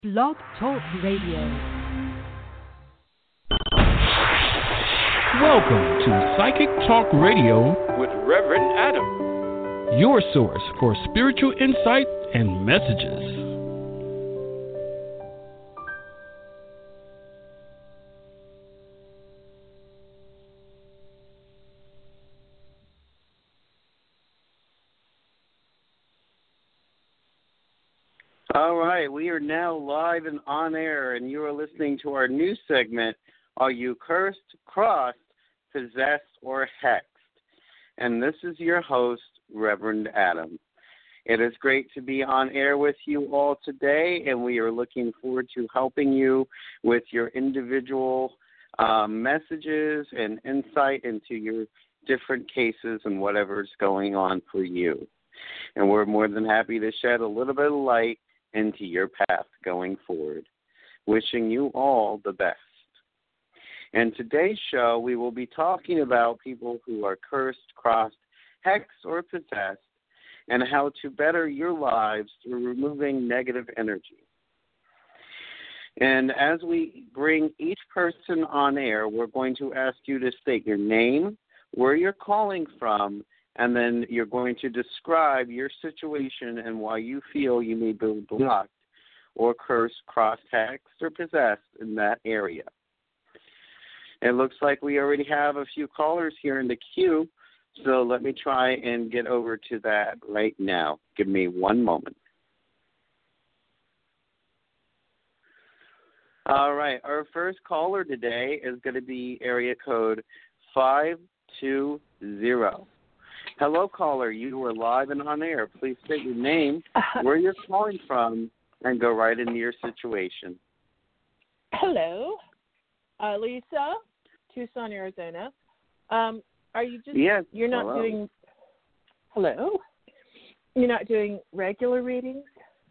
Blog Talk Radio. Welcome to Psychic Talk Radio with Reverend Adam, your source for spiritual insight and messages. All right, we are now live and on air, and you are listening to our new segment, Are You Cursed, Crossed, Possessed, or Hexed? And this is your host, Reverend Adam. It is great to be on air with you all today, and we are looking forward to helping you with your individual messages and insight into your different cases and whatever's going on for you. And we're more than happy to shed a little bit of light into your path going forward. Wishing you all the best. In today's show, we will be talking about people who are cursed, crossed, hexed, or possessed, and how to better your lives through removing negative energy. And as we bring each person on air, we're going to ask you to state your name, where you're calling from, and then you're going to describe your situation and why you feel you may be blocked or cursed, crossed, hexed, or possessed in that area. It looks like we already have a few callers here in the queue, so let me try and get over to that right now. Give me one moment. All right, our first caller today is going to be area code 520. Hello, caller. You are live and on air. Please state your name, where you're calling from, and go right into your situation. Hello, Lisa, Tucson, Arizona. Are you just? Yes. You're not hello. doing. Hello. You're not doing regular readings.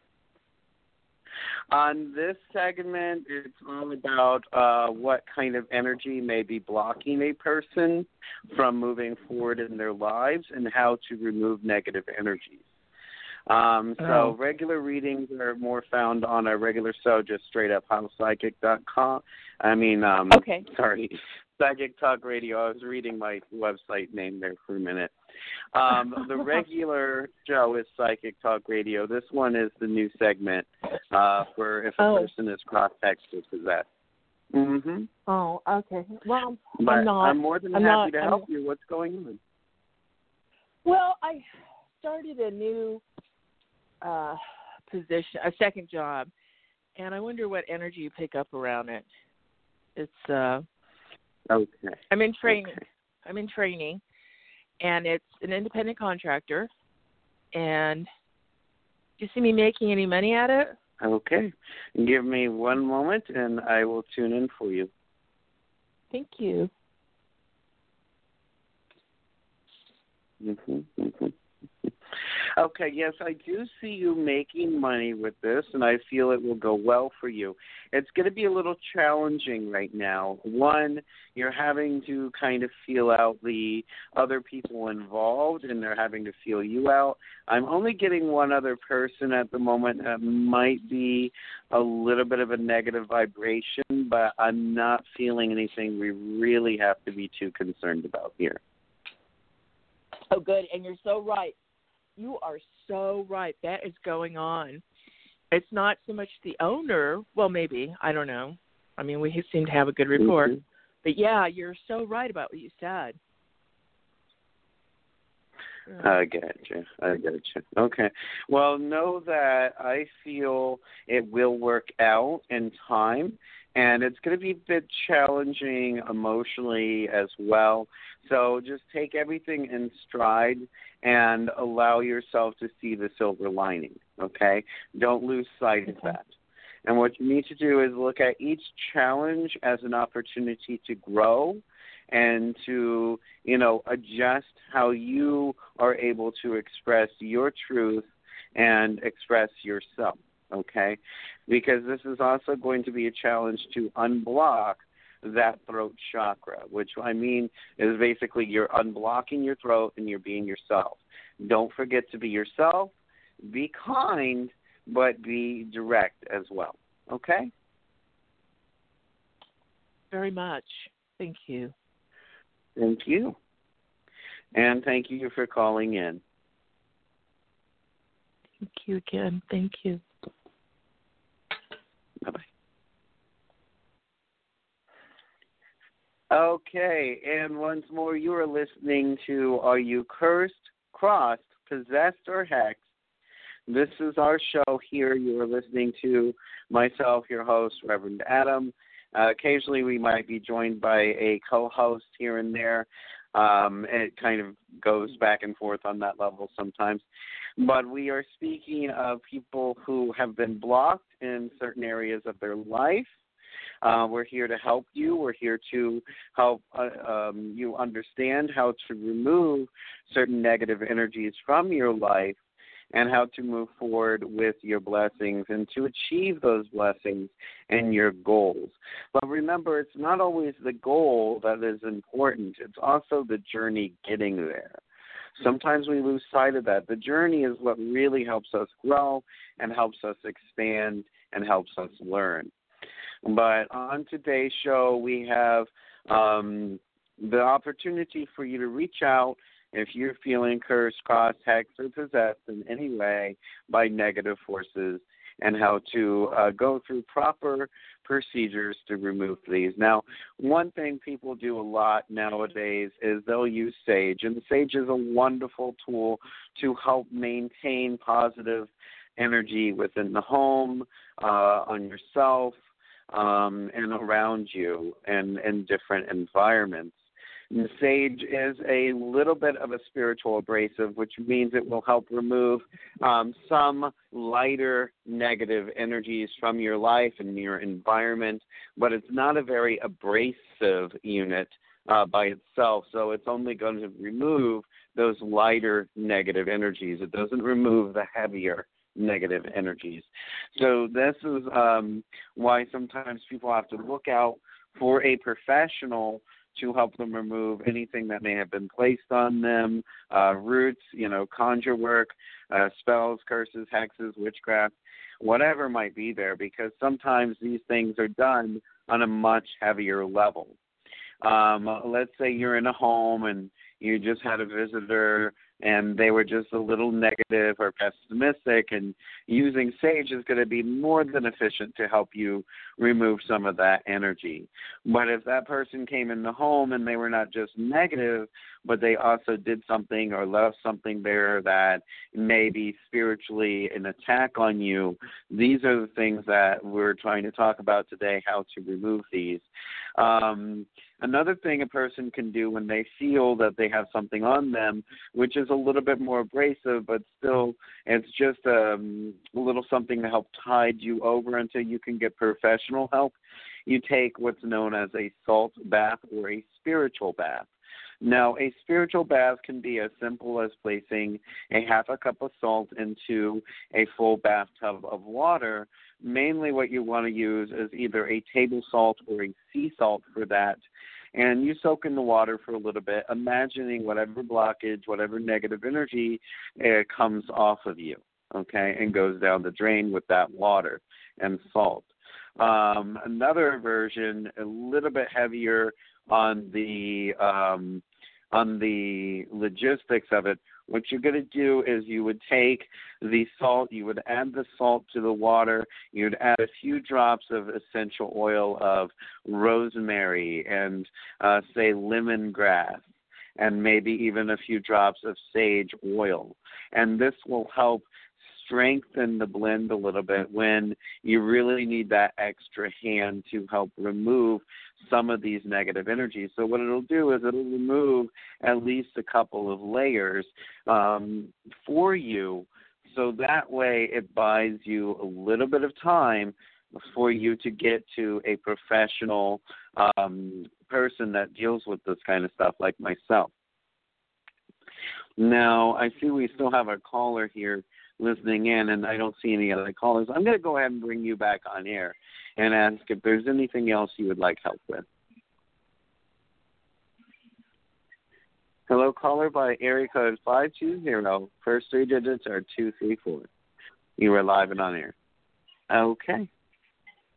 On this segment, it's all about what kind of energy may be blocking a person from moving forward in their lives and how to remove negative energies. So regular readings are more found on our regular show, just straight up howpsychic.com. Okay. Sorry, Psychic Talk Radio. I was reading my website name there for a minute. The regular show is Psychic Talk Radio. This one is the new segment for if a person is cross-hexed or possessed. Mm-hmm. Oh, okay. Well, but I'm not. I'm more than happy to help you. What's going on? Well, I started a new position, a second job, and I wonder what energy you pick up around it. It's okay. I'm in training. Okay. I'm in training, and it's an independent contractor. And do you see me making any money at it? Okay. Give me one moment, and I will tune in for you. Thank you. Mm-hmm. Okay, yes, I do see you making money with this, and I feel it will go well for you. It's going to be a little challenging right now. One, you're having to kind of feel out the other people involved, and they're having to feel you out. I'm only getting one other person at the moment that might be a little bit of a negative vibration, but I'm not feeling anything we really have to be too concerned about here. Oh, good, and you're so right. You are so right. That is going on. It's not so much the owner. Well, maybe. I don't know. I mean, we seem to have a good rapport. Mm-hmm. But, yeah, you're so right about what you said. I gotcha. Okay. Well, know that I feel it will work out in time, and it's going to be a bit challenging emotionally as well. So just take everything in stride and allow yourself to see the silver lining, okay? Don't lose sight of that. And what you need to do is look at each challenge as an opportunity to grow and to, adjust how you are able to express your truth and express yourself, okay? Because this is also going to be a challenge to unblock that throat chakra, which I mean is basically you're unblocking your throat and you're being yourself. Don't forget to be yourself. Be kind, but be direct as well. Okay? Very much. Thank you. Thank you. And thank you for calling in. Thank you again. Thank you. Bye-bye. Okay, and once more, you are listening to Are You Cursed, Crossed, Possessed, or Hexed? This is our show here. You are listening to myself, your host, Reverend Adam. Occasionally, we might be joined by a co-host here and there. It kind of goes back and forth on that level sometimes. But we are speaking of people who have been blocked in certain areas of their life. We're here to help you. We're here to help you understand how to remove certain negative energies from your life and how to move forward with your blessings and to achieve those blessings and your goals. But remember, it's not always the goal that is important. It's also the journey getting there. Sometimes we lose sight of that. The journey is what really helps us grow and helps us expand and helps us learn. But on today's show, we have the opportunity for you to reach out if you're feeling cursed, crossed, hexed, or possessed in any way by negative forces, and how to go through proper procedures to remove these. Now, one thing people do a lot nowadays is they'll use sage, and sage is a wonderful tool to help maintain positive energy within the home, on yourself, and around you and in different environments. And sage is a little bit of a spiritual abrasive, which means it will help remove some lighter negative energies from your life and your environment, but it's not a very abrasive unit by itself, so it's only going to remove those lighter negative energies. It doesn't remove the heavier negative energies. So this is why sometimes people have to look out for a professional to help them remove anything that may have been placed on them, roots, conjure work, spells, curses, hexes, witchcraft, whatever might be there, because sometimes these things are done on a much heavier level. Let's say you're in a home and you just had a visitor and they were just a little negative or pessimistic, and using sage is going to be more than efficient to help you remove some of that energy. But if that person came in the home and they were not just negative, but they also did something or left something there that may be spiritually an attack on you, these are the things that we're trying to talk about today, how to remove these. Another thing a person can do when they feel that they have something on them, which is a little bit more abrasive, but still it's just a little something to help tide you over until you can get professional help, you take what's known as a salt bath or a spiritual bath. Now, a spiritual bath can be as simple as placing a half a cup of salt into a full bathtub of water. Mainly what you want to use is either a table salt or a sea salt for that. And you soak in the water for a little bit, imagining whatever blockage, whatever negative energy comes off of you, okay, and goes down the drain with that water and salt. Another version, a little bit heavier on the logistics of it, what you're going to do is you would take the salt, you would add the salt to the water, you would add a few drops of essential oil of rosemary and, say, lemongrass, and maybe even a few drops of sage oil. And this will help strengthen the blend a little bit when you really need that extra hand to help remove some of these negative energies. So what it'll do is it'll remove at least a couple of layers for you, so that way it buys you a little bit of time for you to get to a professional person that deals with this kind of stuff like myself. Now, I see we still have our caller here listening in, and I don't see any other callers. I'm going to go ahead and bring you back on air and ask if there's anything else you would like help with. Hello, caller by area code 520. First three digits are 234. You are live and on air. Okay.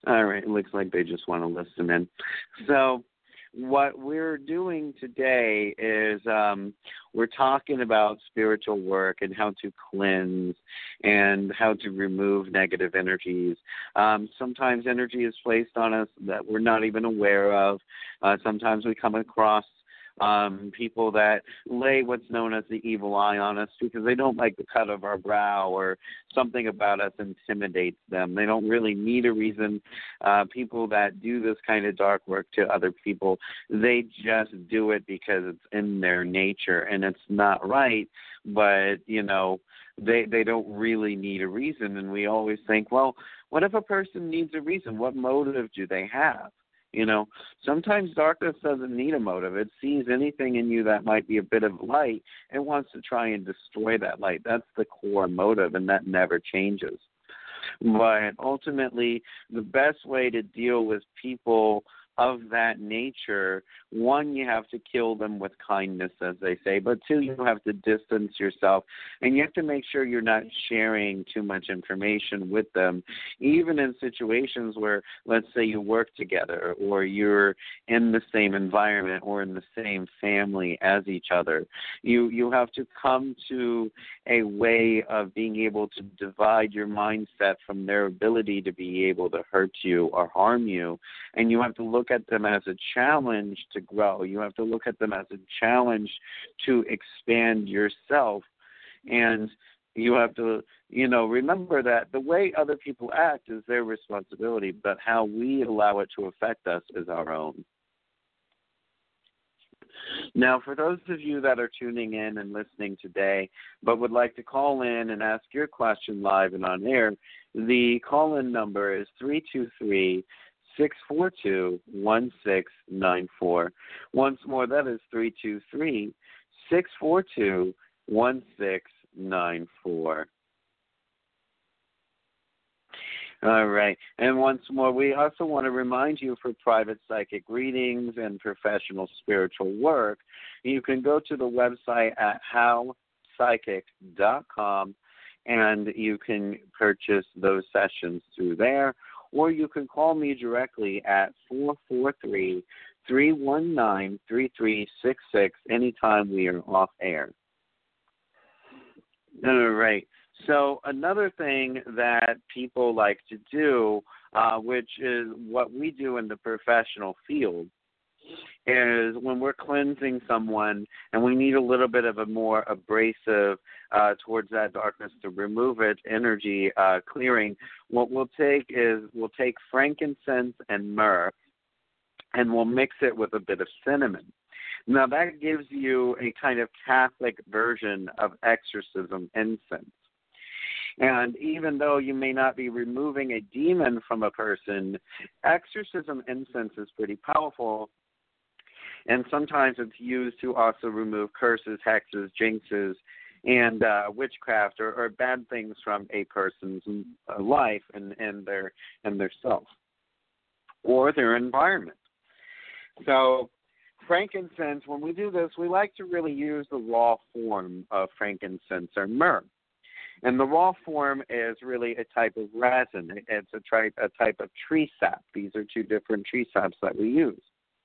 All right, it looks like they just want to listen in. So what we're doing today is we're talking about spiritual work and how to cleanse and how to remove negative energies. Sometimes energy is placed on us that we're not even aware of. Sometimes we come across people that lay what's known as the evil eye on us because they don't like the cut of our brow or something about us intimidates them. They don't really need a reason. People that do this kind of dark work to other people, they just do it because it's in their nature and it's not right, but, you know, they don't really need a reason. And we always think, well, what if a person needs a reason? What motive do they have? You know, sometimes darkness doesn't need a motive. It sees anything in you that might be a bit of light and wants to try and destroy that light. That's the core motive, and that never changes. But ultimately, the best way to deal with people of that nature, one, you have to kill them with kindness, as they say, but two, you have to distance yourself, and you have to make sure you're not sharing too much information with them, even in situations where, let's say, you work together or you're in the same environment or in the same family as each other. You have to come to a way of being able to divide your mindset from their ability to be able to hurt you or harm you, and you have to look at them as a challenge to grow. You have to look at them as a challenge to expand yourself. And you have to, you know, remember that the way other people act is their responsibility, but how we allow it to affect us is our own. Now, for those of you that are tuning in and listening today, but would like to call in and ask your question live and on air, the call-in number is 323-642-1694. Once more, that is 323-642-1694. All right. And once more, we also want to remind you for private psychic readings and professional spiritual work, you can go to the website at howpsychic.com and you can purchase those sessions through there, or you can call me directly at 443-319-3366 anytime we are off air. All right. So another thing that people like to do, which is what we do in the professional field, is when we're cleansing someone and we need a little bit of a more abrasive towards that darkness to remove it, energy clearing, what we'll take frankincense and myrrh, and we'll mix it with a bit of cinnamon. Now, that gives you a kind of Catholic version of exorcism incense. And even though you may not be removing a demon from a person, exorcism incense is pretty powerful. And sometimes it's used to also remove curses, hexes, jinxes, and witchcraft or bad things from a person's life and their self or their environment. So frankincense, when we do this, we like to really use the raw form of frankincense or myrrh. And the raw form is really a type of resin. It's a type of tree sap. These are two different tree saps that we use.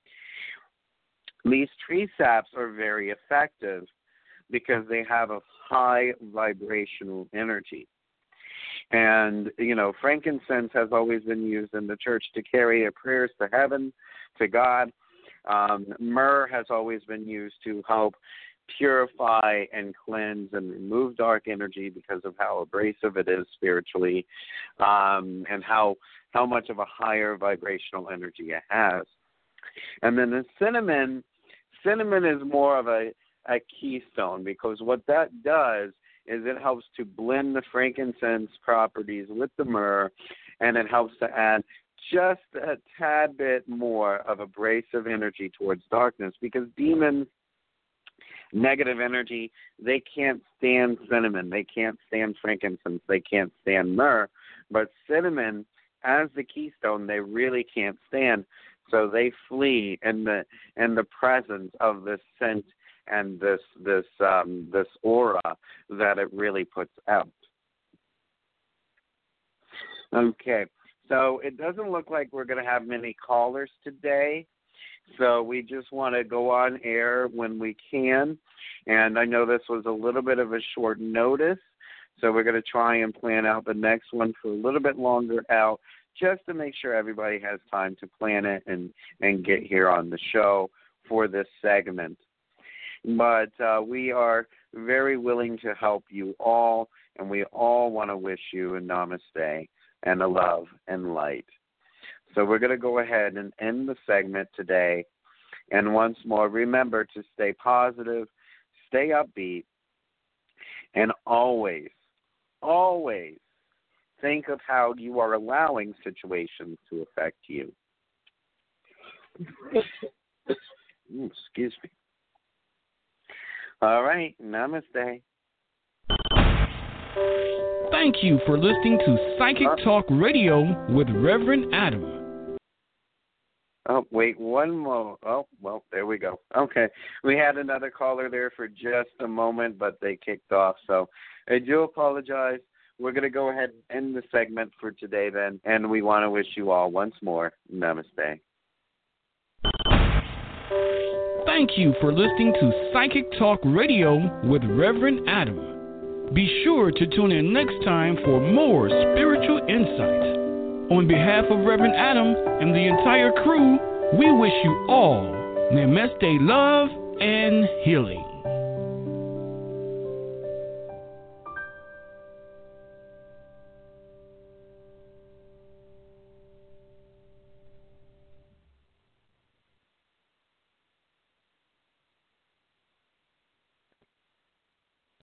These tree saps are very effective because they have a high vibrational energy. And, you know, frankincense has always been used in the church to carry our prayers to heaven, to God. Myrrh has always been used to help purify and cleanse and remove dark energy because of how abrasive it is spiritually, and how much of a higher vibrational energy it has. And then the cinnamon is more of a keystone, because what that does is it helps to blend the frankincense properties with the myrrh, and it helps to add just a tad bit more of abrasive energy towards darkness, because demons, negative energy, they can't stand cinnamon, they can't stand frankincense, they can't stand myrrh, but cinnamon, as the keystone, they really can't stand, so they flee in the presence of this scent and this aura that it really puts out. Okay, So it doesn't look like we're going to have many callers today. So we just want to go on air when we can. And I know this was a little bit of a short notice, so we're going to try and plan out the next one for a little bit longer out, just to make sure everybody has time to plan it and get here on the show for this segment. But we are very willing to help you all, and we all want to wish you a namaste and a love and light. So we're going to go ahead and end the segment today. And once more, remember to stay positive, stay upbeat, and always, always think of how you are allowing situations to affect you. Excuse me. All right, namaste. Thank you for listening to Psychic Talk Radio with Reverend Adam. Oh, wait, one more. Oh, well, there we go. Okay. We had another caller there for just a moment, but they kicked off. So I do apologize. We're going to go ahead and end the segment for today then, and we want to wish you all once more namaste. Thank you for listening to Psychic Talk Radio with Reverend Adam. Be sure to tune in next time for more spiritual insight. On behalf of Reverend Adam and the entire crew, we wish you all namaste, love, and healing.